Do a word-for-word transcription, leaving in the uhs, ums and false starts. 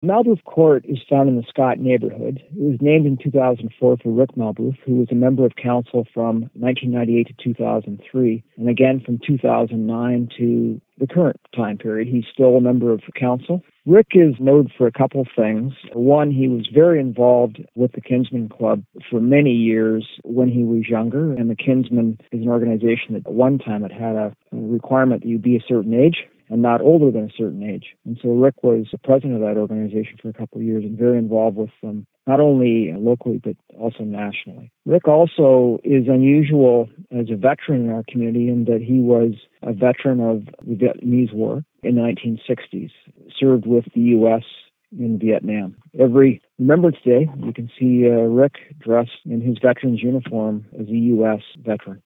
Malbrouf Court is found in the Scott neighborhood. It was named in two thousand four for Rick Malbrouf, who was a member of council from nineteen ninety-eight to two thousand three, and again from two thousand nine to the current time period. He's still a member of council. Rick is noted for a couple things. One, he was very involved with the Kinsmen Club for many years when he was younger, and the Kinsmen is an organization that at one time it had a requirement that you be a certain age and not older than a certain age. And so Rick was the president of that organization for a couple of years and very involved with them, not only locally, but also nationally. Rick also is unusual as a veteran in our community in that he was a veteran of the Vietnamese War in the nineteen sixties, served with the U S in Vietnam. Every Remembrance Day, you can see uh, Rick dressed in his veteran's uniform as a U S veteran.